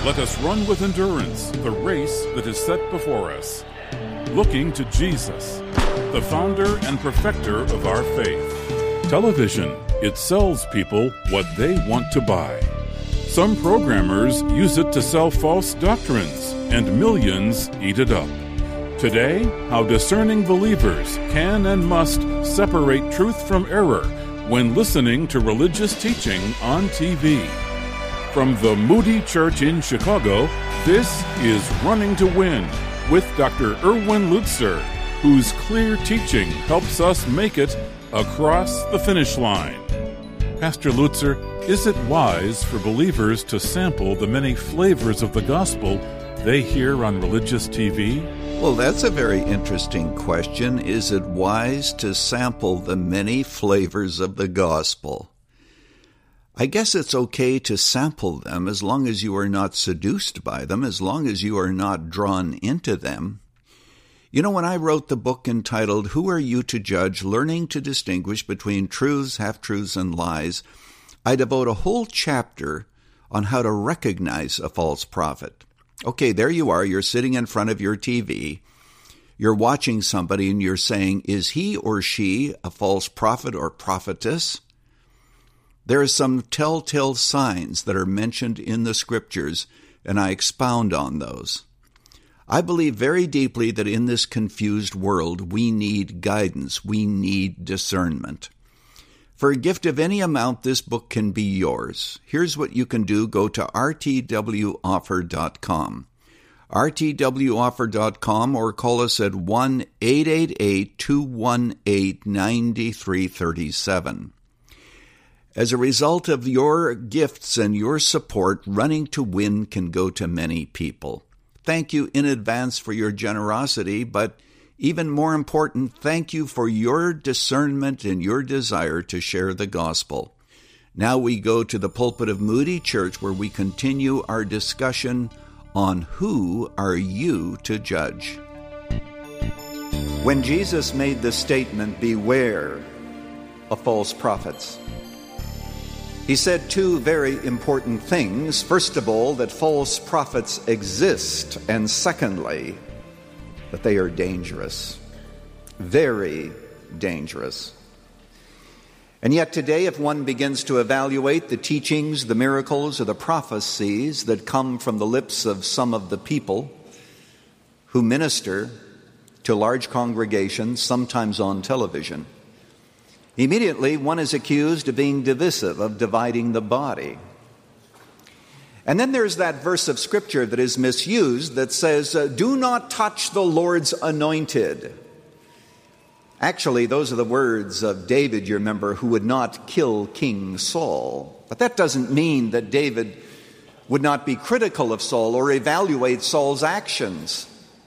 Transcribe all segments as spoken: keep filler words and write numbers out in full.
Let us run with endurance the race that is set before us, looking to Jesus, the founder and perfecter of our faith. Television, it sells people what they want to buy. Some programmers use it to sell false doctrines, and millions eat it up. Today, how discerning believers can and must separate truth from error when listening to religious teaching on T V. From the Moody Church in Chicago, this is Running to Win with Doctor Erwin Lutzer, whose clear teaching helps us make it across the finish line. Pastor Lutzer, is it wise for believers to sample the many flavors of the gospel they hear on religious T V? Well, that's a very interesting question. Is it wise to sample the many flavors of the gospel? I guess it's okay to sample them as long as you are not seduced by them, as long as you are not drawn into them. You know, when I wrote the book entitled, Who Are You to Judge? Learning to Distinguish Between Truths, Half-Truths, and Lies, I devote a whole chapter on how to recognize a false prophet. Okay, there you are. You're sitting in front of your T V. You're watching somebody and you're saying, is he or she a false prophet or prophetess? There are some telltale signs that are mentioned in the Scriptures, and I expound on those. I believe very deeply that in this confused world, we need guidance. We need discernment. For a gift of any amount, this book can be yours. Here's what you can do. Go to r t w offer dot com. r t w offer dot com or call us at one eight eight eight, two one eight, nine three three seven. As a result of your gifts and your support, Running to Win can go to many people. Thank you in advance for your generosity, but even more important, thank you for your discernment and your desire to share the gospel. Now we go to the pulpit of Moody Church, where we continue our discussion on who are you to judge. When Jesus made the statement, beware of false prophets, he said two very important things. First of all, that false prophets exist, and secondly, that they are dangerous, very dangerous. And yet today, if one begins to evaluate the teachings, the miracles, or the prophecies that come from the lips of some of the people who minister to large congregations, sometimes on television, immediately one is accused of being divisive, of dividing the body. And then there's that verse of Scripture that is misused that says, uh, do not touch the Lord's anointed. Actually, those are the words of David, you remember, who would not kill King Saul. But that doesn't mean that David would not be critical of Saul or evaluate Saul's actions.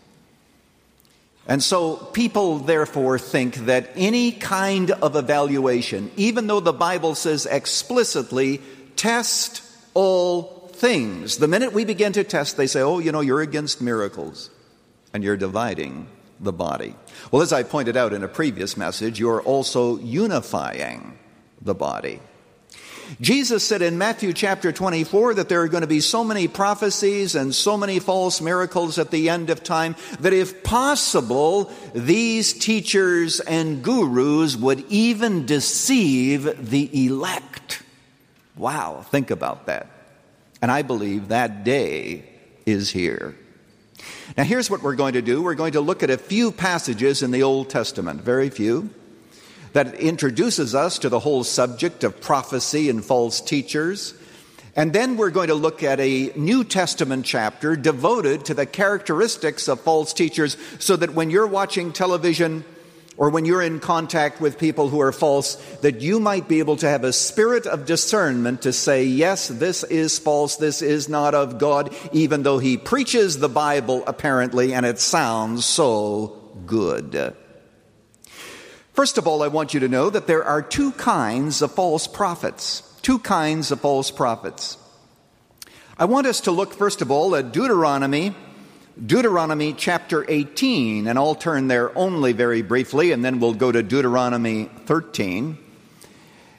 And so people, therefore, think that any kind of evaluation, even though the Bible says explicitly, test all things. The minute we begin to test, they say, oh, you know, you're against miracles and you're dividing the body. Well, as I pointed out in a previous message, you're also unifying the body. Jesus said in Matthew chapter twenty-four that there are going to be so many prophecies and so many false miracles at the end of time that if possible, these teachers and gurus would even deceive the elect. Wow, think about that. And I believe that day is here. Now here's what we're going to do. We're going to look at a few passages in the Old Testament, very few, that introduces us to the whole subject of prophecy and false teachers. And then we're going to look at a New Testament chapter devoted to the characteristics of false teachers, so that when you're watching television or when you're in contact with people who are false, that you might be able to have a spirit of discernment to say, yes, this is false, this is not of God, even though he preaches the Bible apparently, and it sounds so good. First of all, I want you to know that there are two kinds of false prophets. Two kinds of false prophets. I want us to look, first of all, at Deuteronomy, Deuteronomy chapter eighteen, and I'll turn there only very briefly, and then we'll go to Deuteronomy thirteen.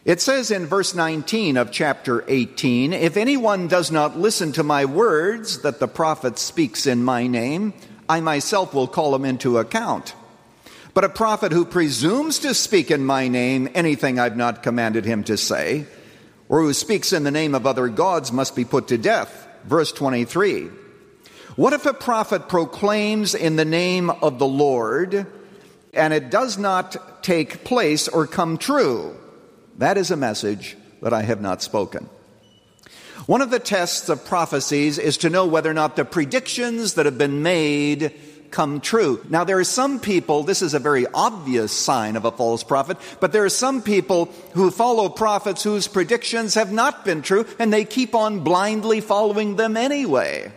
It says in verse nineteen of chapter eighteen, "If anyone does not listen to my words that the prophet speaks in my name, I myself will call him into account. But a prophet who presumes to speak in my name anything I've not commanded him to say, or who speaks in the name of other gods must be put to death." Verse twenty-three, "What if a prophet proclaims in the name of the Lord, and it does not take place or come true? That is a message that I have not spoken." One of the tests of prophecies is to know whether or not the predictions that have been made come true. Now, there are some people, this is a very obvious sign of a false prophet, but there are some people who follow prophets whose predictions have not been true, and they keep on blindly following them anyway.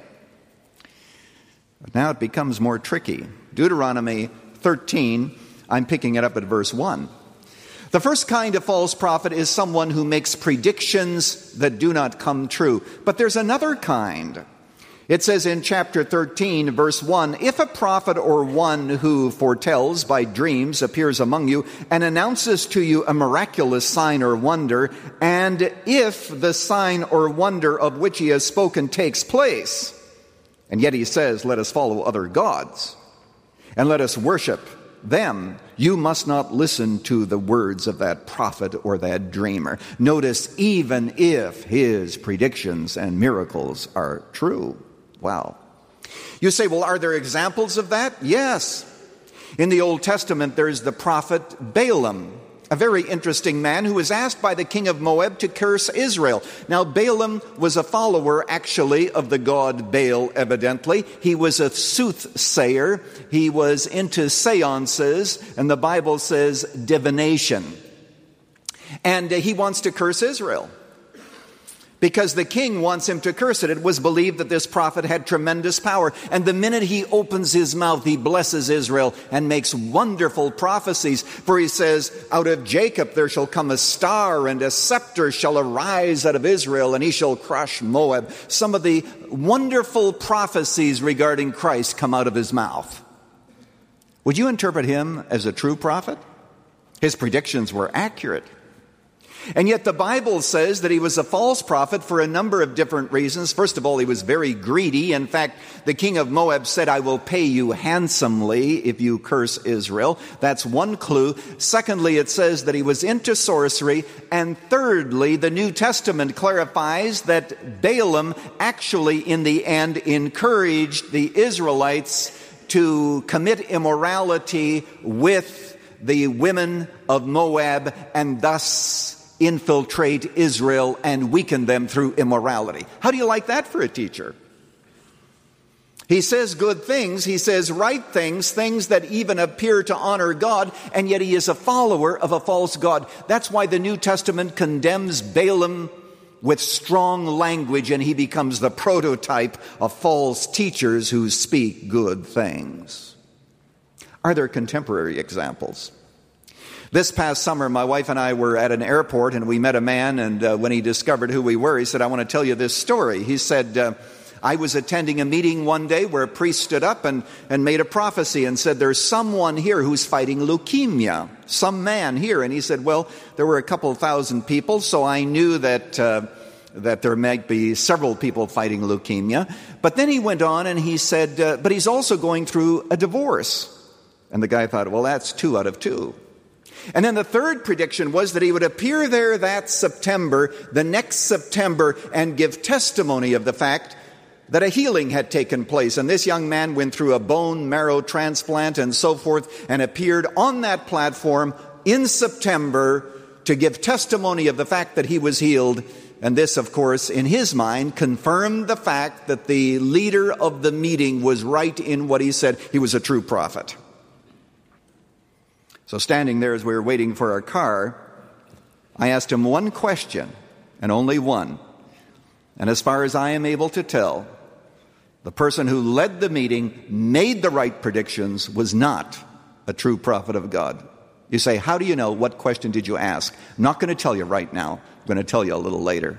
But now it becomes more tricky. Deuteronomy thirteen, I'm picking it up at verse one. The first kind of false prophet is someone who makes predictions that do not come true. But there's another kind. It says in chapter thirteen, verse one, "If a prophet or one who foretells by dreams appears among you and announces to you a miraculous sign or wonder, and if the sign or wonder of which he has spoken takes place, and yet he says, 'Let us follow other gods, and let us worship them,' you must not listen to the words of that prophet or that dreamer." Notice, even if his predictions and miracles are true. Wow. You say, well, are there examples of that? Yes. In the Old Testament, there's the prophet Balaam, a very interesting man who was asked by the king of Moab to curse Israel. Now, Balaam was a follower, actually, of the god Baal, evidently. He was a soothsayer. He was into seances, and the Bible says divination. And uh, he wants to curse Israel, because the king wants him to curse it. It was believed that this prophet had tremendous power. And the minute he opens his mouth, he blesses Israel and makes wonderful prophecies. For he says, "Out of Jacob there shall come a star, and a scepter shall arise out of Israel, and he shall crush Moab." Some of the wonderful prophecies regarding Christ come out of his mouth. Would you interpret him as a true prophet? His predictions were accurate. And yet the Bible says that he was a false prophet for a number of different reasons. First of all, he was very greedy. In fact, the king of Moab said, "I will pay you handsomely if you curse Israel." That's one clue. Secondly, it says that he was into sorcery. And thirdly, the New Testament clarifies that Balaam actually, in the end, encouraged the Israelites to commit immorality with the women of Moab, and thus infiltrate Israel and weaken them through immorality. How do you like that for a teacher? He says good things, he says right things, things that even appear to honor God, and yet he is a follower of a false god. That's why the New Testament condemns Balaam with strong language, and he becomes the prototype of false teachers who speak good things. Are there contemporary examples? This past summer, my wife and I were at an airport, and we met a man, and uh, when he discovered who we were, he said, "I want to tell you this story." He said, uh, "I was attending a meeting one day where a priest stood up and, and made a prophecy and said, 'There's someone here who's fighting leukemia, some man here.' And he said, well, there were a couple thousand people, so I knew that uh, that there might be several people fighting leukemia. But then he went on and he said, uh, but he's also going through a divorce." And the guy thought, well, that's two out of two. And then the third prediction was that he would appear there that September, the next September, and give testimony of the fact that a healing had taken place. And this young man went through a bone marrow transplant and so forth, and appeared on that platform in September to give testimony of the fact that he was healed. And this, of course, in his mind, confirmed the fact that the leader of the meeting was right in what he said. He was a true prophet. So standing there as we were waiting for our car, I asked him one question, and only one. And as far as I am able to tell, the person who led the meeting, made the right predictions, was not a true prophet of God. You say, how do you know? What question did you ask? I'm not going to tell you right now. I'm going to tell you a little later.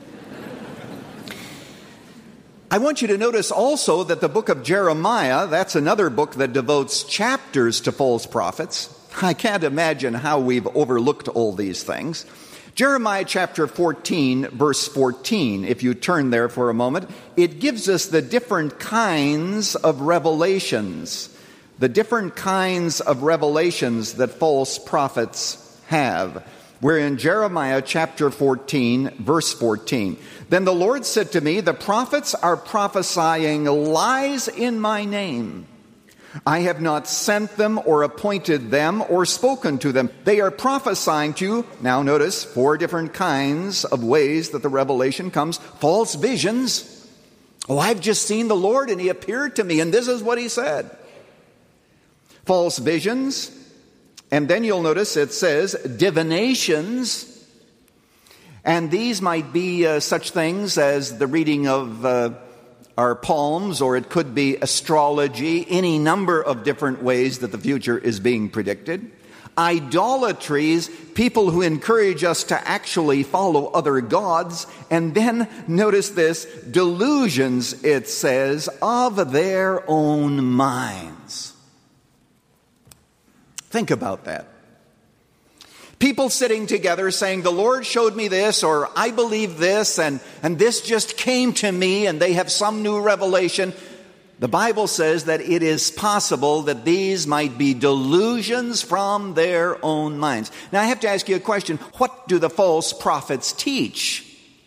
I want you to notice also that the book of Jeremiah, that's another book that devotes chapters to false prophets. I can't imagine how we've overlooked all these things. Jeremiah chapter fourteen, verse fourteen, if you turn there for a moment, it gives us the different kinds of revelations, the different kinds of revelations that false prophets have. We're in Jeremiah chapter fourteen, verse fourteen. Then the Lord said to me, the prophets are prophesying lies in my name. I have not sent them or appointed them or spoken to them. They are prophesying to you. Now notice four different kinds of ways that the revelation comes. False visions. Oh, I've just seen the Lord and he appeared to me and this is what he said. False visions. And then you'll notice it says divinations. And these might be uh, such things as the reading of uh, our palms, or it could be astrology, any number of different ways that the future is being predicted. Idolatries, people who encourage us to actually follow other gods. And then, notice this, delusions, it says, of their own minds. Think about that. People sitting together saying, the Lord showed me this, or I believe this, and, and this just came to me, and they have some new revelation. The Bible says that it is possible that these might be delusions from their own minds. Now I have to ask you a question. What do the false prophets teach?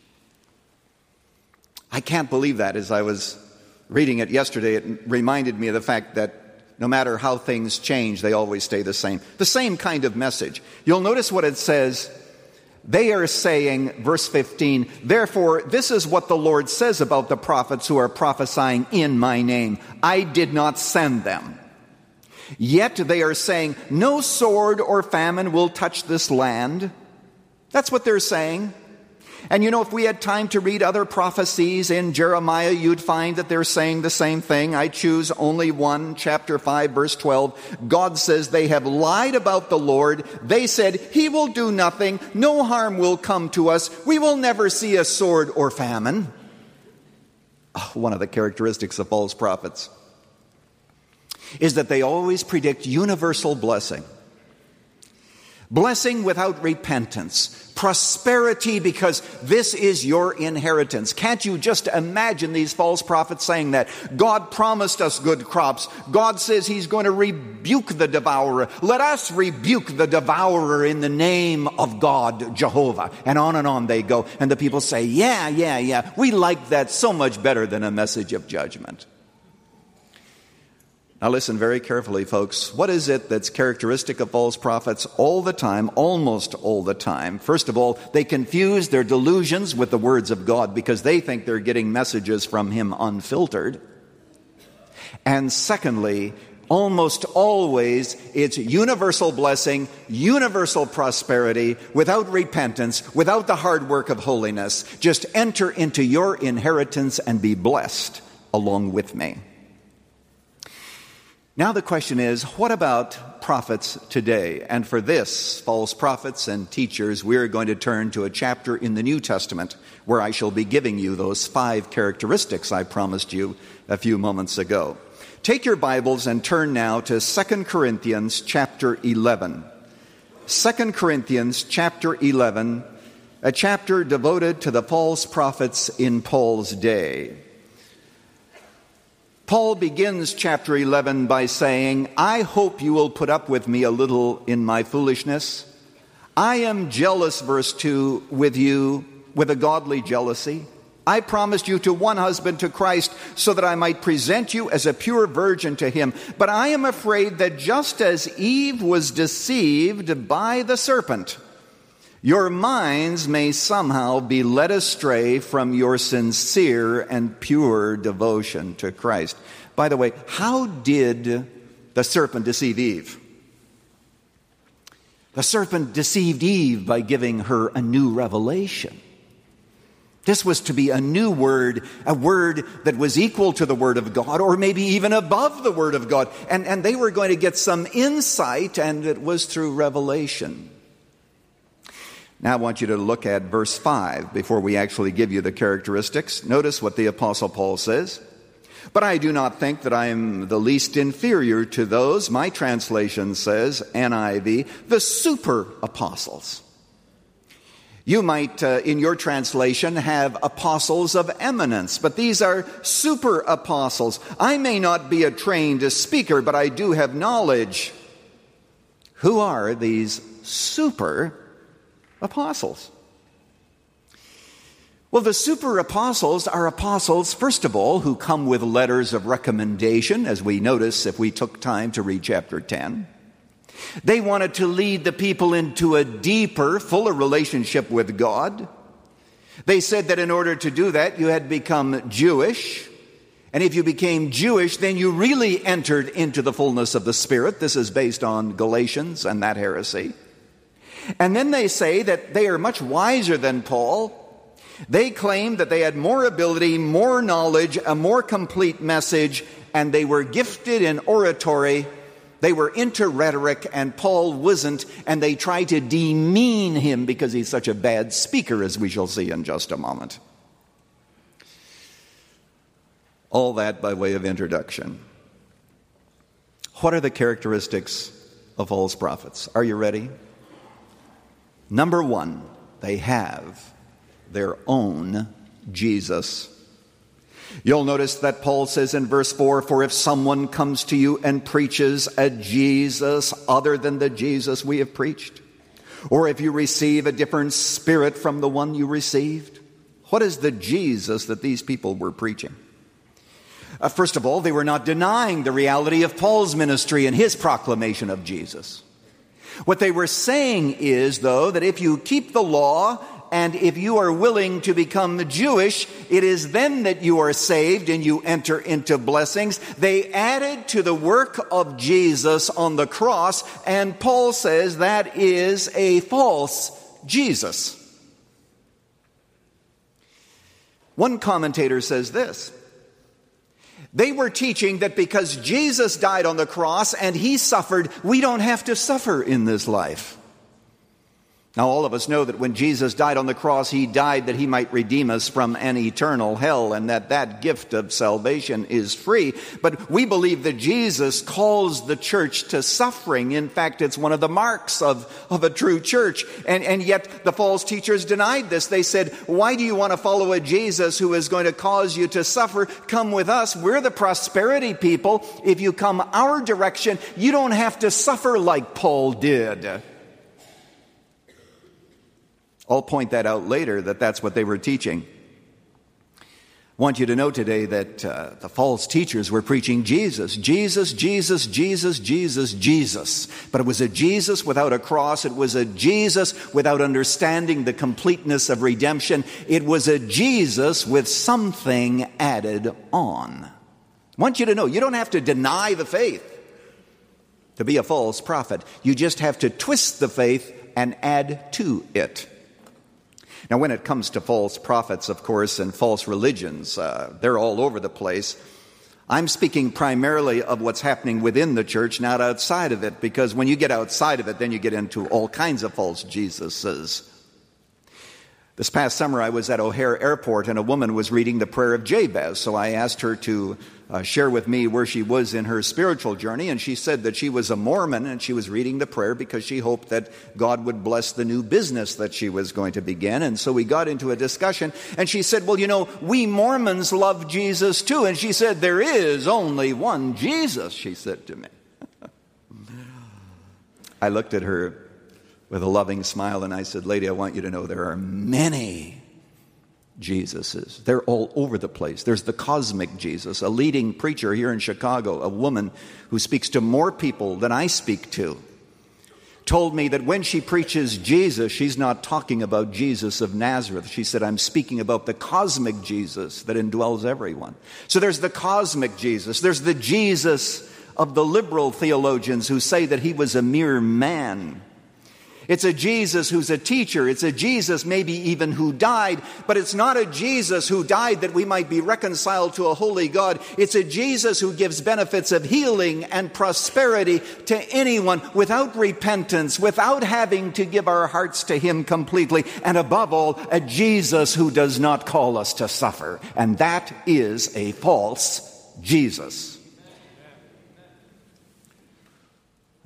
I can't believe that. As I was reading it yesterday, it reminded me of the fact that no matter how things change, they always stay the same. The same kind of message. You'll notice what it says. They are saying, verse fifteen, therefore, this is what the Lord says about the prophets who are prophesying in my name. I did not send them. Yet they are saying, no sword or famine will touch this land. That's what they're saying. And you know, if we had time to read other prophecies in Jeremiah, you'd find that they're saying the same thing. I choose only one, chapter five, verse twelve. God says they have lied about the Lord. They said, he will do nothing. No harm will come to us. We will never see a sword or famine. Oh, one of the characteristics of false prophets is that they always predict universal blessing. Blessing without repentance. Prosperity because this is your inheritance. Can't you just imagine these false prophets saying that? God promised us good crops. God says he's going to rebuke the devourer. Let us rebuke the devourer in the name of God, Jehovah. And on and on they go. And the people say, yeah, yeah, yeah. We like that so much better than a message of judgment. Now listen very carefully, folks. What is it that's characteristic of false prophets all the time, almost all the time? First of all, they confuse their delusions with the words of God because they think they're getting messages from him unfiltered. And secondly, almost always it's universal blessing, universal prosperity, without repentance, without the hard work of holiness. Just enter into your inheritance and be blessed along with me. Now the question is, what about prophets today? And for this, false prophets and teachers, we're going to turn to a chapter in the New Testament where I shall be giving you those five characteristics I promised you a few moments ago. Take your Bibles and turn now to Second Corinthians chapter eleven. Second Corinthians chapter eleven, a chapter devoted to the false prophets in Paul's day. Paul begins chapter eleven by saying, I hope you will put up with me a little in my foolishness. I am jealous, verse two, with you with a godly jealousy. I promised you to one husband, to Christ, so that I might present you as a pure virgin to him. But I am afraid that just as Eve was deceived by the serpent, your minds may somehow be led astray from your sincere and pure devotion to Christ. By the way, how did the serpent deceive Eve? The serpent deceived Eve by giving her a new revelation. This was to be a new word, a word that was equal to the Word of God, or maybe even above the Word of God. And, and they were going to get some insight, and it was through revelation. Now I want you to look at verse five before we actually give you the characteristics. Notice what the Apostle Paul says. But I do not think that I am the least inferior to those, my translation says, N I V, the super apostles. You might, uh, in your translation, have apostles of eminence, but these are super apostles. I may not be a trained speaker, but I do have knowledge. Who are these super apostles? Well, the super apostles are apostles, first of all, who come with letters of recommendation, as we notice if we took time to read chapter ten. They wanted to lead the people into a deeper, fuller relationship with God. They said that in order to do that, you had to become Jewish. And if you became Jewish, then you really entered into the fullness of the Spirit. This is based on Galatians and that heresy. And then they say that they are much wiser than Paul. They claim that they had more ability, more knowledge, a more complete message, and they were gifted in oratory. They were into rhetoric, and Paul wasn't, and they tried to demean him because he's such a bad speaker, as we shall see in just a moment. All that by way of introduction. What are the characteristics of false prophets? Are you ready? Number one, they have their own Jesus. You'll notice that Paul says in verse four, "For if someone comes to you and preaches a Jesus other than the Jesus we have preached, or if you receive a different spirit from the one you received." What is the Jesus that these people were preaching? Uh, first of all, they were not denying the reality of Paul's ministry and his proclamation of Jesus. What they were saying is, though, that if you keep the law and if you are willing to become Jewish, it is then that you are saved and you enter into blessings. They added to the work of Jesus on the cross, and Paul says that is a false Jesus. One commentator says this: they were teaching that because Jesus died on the cross and he suffered, we don't have to suffer in this life. Now, all of us know that when Jesus died on the cross, he died that he might redeem us from an eternal hell, and that that gift of salvation is free. But we believe that Jesus calls the church to suffering. In fact, it's one of the marks of, of a true church. And, and yet the false teachers denied this. They said, why do you want to follow a Jesus who is going to cause you to suffer? Come with us. We're the prosperity people. If you come our direction, you don't have to suffer like Paul did. I'll point that out later, that that's what they were teaching. I want you to know today that uh, the false teachers were preaching Jesus. Jesus, Jesus, Jesus, Jesus, Jesus. But it was a Jesus without a cross. It was a Jesus without understanding the completeness of redemption. It was a Jesus with something added on. I want you to know, you don't have to deny the faith to be a false prophet. You just have to twist the faith and add to it. Now, when it comes to false prophets, of course, and false religions, uh, they're all over the place. I'm speaking primarily of what's happening within the church, not outside of it, because when you get outside of it, then you get into all kinds of false Jesuses. This past summer, I was at O'Hare Airport, and a woman was reading the prayer of Jabez, so I asked her to uh, share with me where she was in her spiritual journey, and she said that she was a Mormon, and she was reading the prayer because she hoped that God would bless the new business that she was going to begin. And so we got into a discussion, and she said, well, you know, we Mormons love Jesus too. And she said, there is only one Jesus, she said to me. I looked at her with a loving smile, and I said, lady, I want you to know there are many Jesuses. They're all over the place. There's the cosmic Jesus, a leading preacher here in Chicago, a woman who speaks to more people than I speak to, told me that when she preaches Jesus, she's not talking about Jesus of Nazareth. She said, I'm speaking about the cosmic Jesus that indwells everyone. So there's the cosmic Jesus. There's the Jesus of the liberal theologians who say that he was a mere man. It's a Jesus who's a teacher. It's a Jesus maybe even who died, but it's not a Jesus who died that we might be reconciled to a holy God. It's a Jesus who gives benefits of healing and prosperity to anyone without repentance, without having to give our hearts to him completely, and above all, a Jesus who does not call us to suffer. And that is a false Jesus.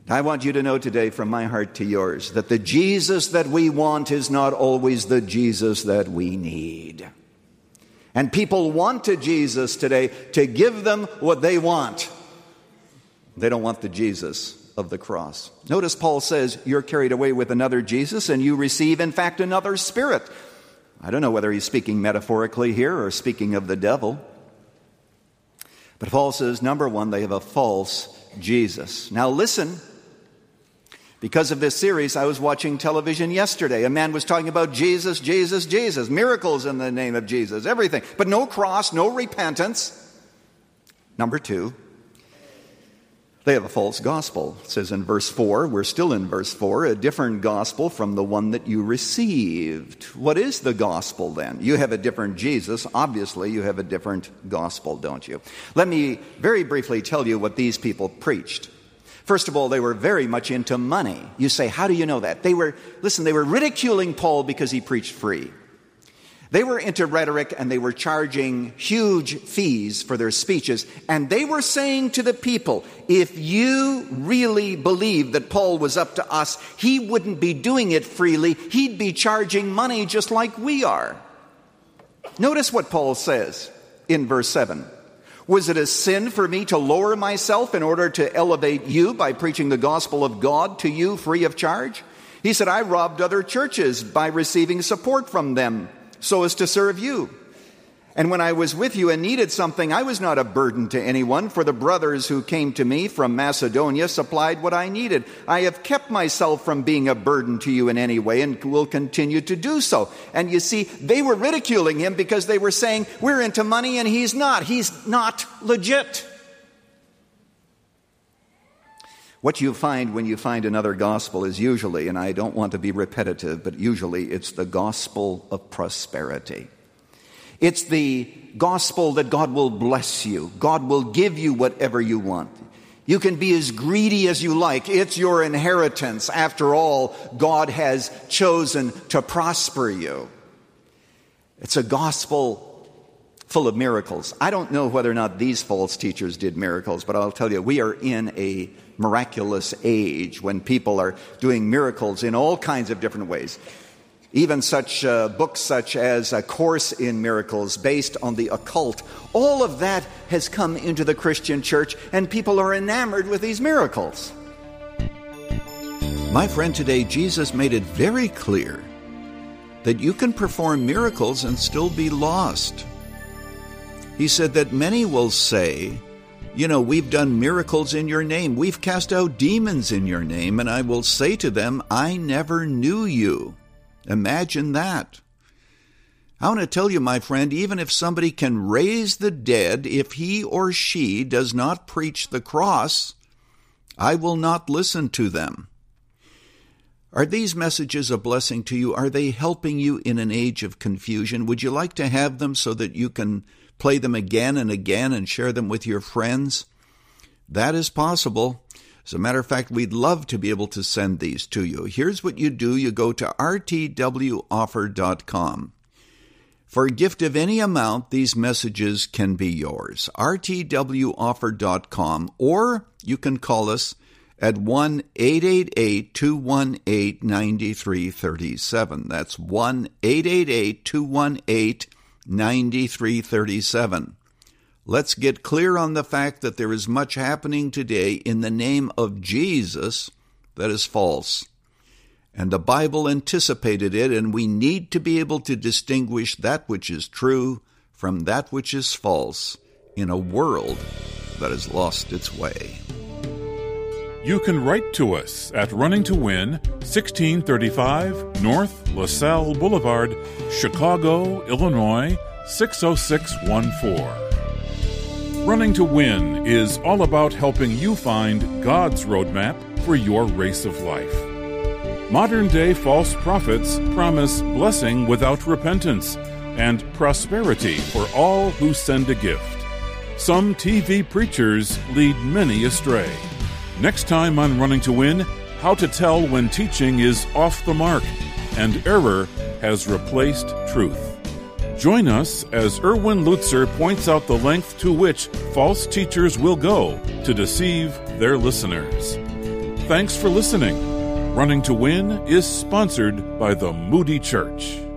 I want you to know today from my heart to yours that the Jesus that we want is not always the Jesus that we need. And people want to Jesus today to give them what they want. They don't want the Jesus of the cross. Notice Paul says you're carried away with another Jesus and you receive, in fact, another spirit. I don't know whether he's speaking metaphorically here or speaking of the devil. But Paul says, number one, they have a false Jesus. Now listen. Because of this series, I was watching television yesterday. A man was talking about Jesus, Jesus, Jesus, miracles in the name of Jesus, everything. But no cross, no repentance. Number two, they have a false gospel. It says in verse four, we're still in verse four, a different gospel from the one that you received. What is the gospel then? You have a different Jesus. Obviously, you have a different gospel, don't you? Let me very briefly tell you what these people preached. First of all, they were very much into money. You say, how do you know that? They were, listen, they were ridiculing Paul because he preached free. They were into rhetoric and they were charging huge fees for their speeches. And they were saying to the people, if you really believe that Paul was up to us, he wouldn't be doing it freely. He'd be charging money just like we are. Notice what Paul says in verse seven. Was it a sin for me to lower myself in order to elevate you by preaching the gospel of God to you free of charge? He said, I robbed other churches by receiving support from them so as to serve you. And when I was with you and needed something, I was not a burden to anyone, for the brothers who came to me from Macedonia supplied what I needed. I have kept myself from being a burden to you in any way and will continue to do so. And you see, they were ridiculing him because they were saying, we're into money and he's not. He's not legit. What you find when you find another gospel is usually, and I don't want to be repetitive, but usually it's the gospel of prosperity. It's the gospel that God will bless you. God will give you whatever you want. You can be as greedy as you like. It's your inheritance. After all, God has chosen to prosper you. It's a gospel full of miracles. I don't know whether or not these false teachers did miracles, but I'll tell you, we are in a miraculous age when people are doing miracles in all kinds of different ways. Even such uh, books such as A Course in Miracles based on the occult. All of that has come into the Christian church and people are enamored with these miracles. My friend, today Jesus made it very clear that you can perform miracles and still be lost. He said that many will say, you know, we've done miracles in your name. We've cast out demons in your name. And I will say to them, I never knew you. Imagine that. I want to tell you, my friend, even if somebody can raise the dead, if he or she does not preach the cross, I will not listen to them. Are these messages a blessing to you? Are they helping you in an age of confusion? Would you like to have them so that you can play them again and again and share them with your friends? That is possible. As a matter of fact, we'd love to be able to send these to you. Here's what you do. You go to r t w offer dot com. For a gift of any amount, these messages can be yours. r t w offer dot com, or you can call us at one eight eight eight, two one eight, nine three three seven. That's one eight eight eight, two one eight, nine three three seven. Let's get clear on the fact that there is much happening today in the name of Jesus that is false. And the Bible anticipated it, and we need to be able to distinguish that which is true from that which is false in a world that has lost its way. You can write to us at Running to Win, sixteen thirty-five North LaSalle Boulevard, Chicago, Illinois, six oh six one four. Running to Win is all about helping you find God's roadmap for your race of life. Modern-day false prophets promise blessing without repentance and prosperity for all who send a gift. Some T V preachers lead many astray. Next time on Running to Win, how to tell when teaching is off the mark and error has replaced truth. Join us as Erwin Lutzer points out the length to which false teachers will go to deceive their listeners. Thanks for listening. Running to Win is sponsored by the Moody Church.